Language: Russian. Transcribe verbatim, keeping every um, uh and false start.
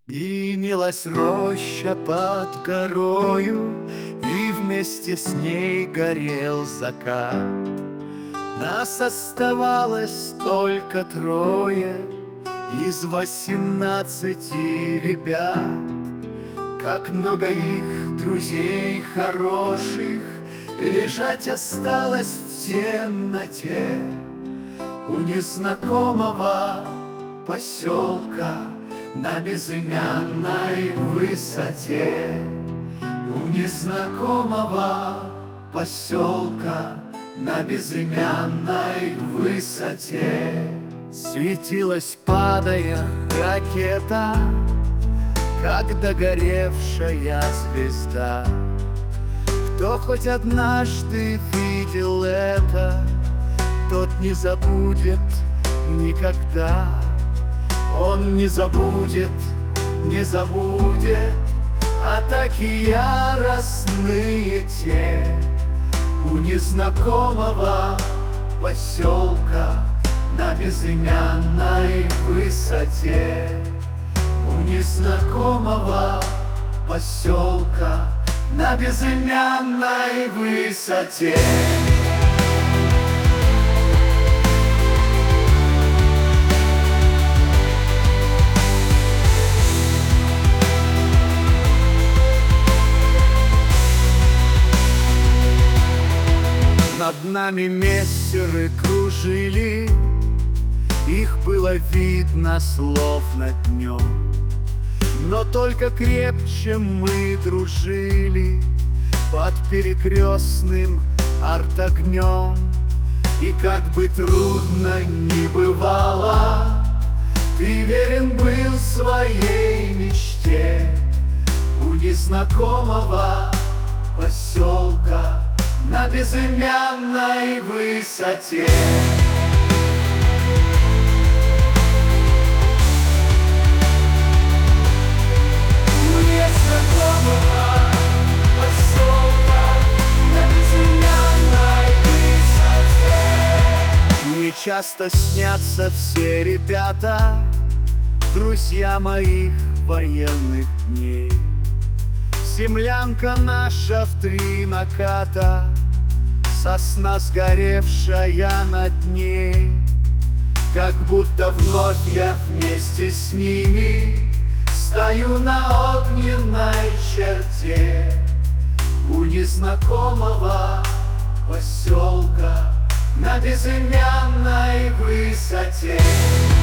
Имелась роща под горою, и вместе с ней горел закат. Нас оставалось только трое из восемнадцати ребят. Как много их друзей хороших лежать осталось в темноте у незнакомого поселка на безымянной высоте. У незнакомого поселка на безымянной высоте светилась, падая, ракета, как догоревшая звезда. Кто хоть однажды видел это, тот не забудет никогда. Он не забудет, не забудет атаки яростные те у незнакомого поселка на безымянной высоте. У незнакомого поселка на безымянной высоте. Над нами мессеры кружили, их было видно словно днем. Но только крепче мы дружили под перекрестным артогнем. И как бы трудно ни бывало, ты верен был своей мечте у незнакомого поселка на безымянной высоте. У незнакомого поселка на безымянной высоте. Мне часто снятся все ребята, друзья моих военных дней. Землянка наша в три наката, сосна сгоревшая над ней. Как будто вновь я вместе с ними стою на огненной черте у незнакомого поселка на безымянной высоте.